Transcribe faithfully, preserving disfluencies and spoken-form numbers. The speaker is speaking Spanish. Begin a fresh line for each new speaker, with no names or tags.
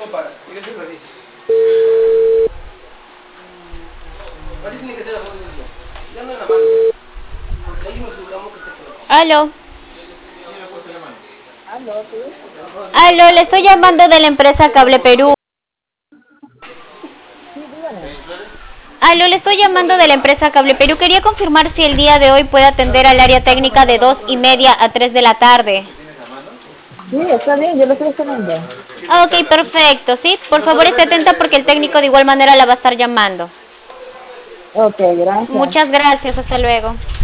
para. Yo soy Rosy. Así tiene que ser la foto del día. Ya no en la mano. Porque ahí nos aseguramos que esté todo.
Aló.
¿Quién le ha puesto la mano?
Aló, ¿sí?
Aló, le estoy llamando de la empresa Cable Perú.
Sí, dígame.
Aló, le estoy llamando de la empresa Cable Perú. Quería confirmar si el día de hoy puede atender al área técnica de dos y media a tres de la tarde.
Sí, está bien, yo lo estoy esperando.
Ah, ok, perfecto, ¿sí? Por favor, esté atenta porque el técnico de igual manera la va a estar llamando.
Ok, gracias.
Muchas gracias, hasta luego.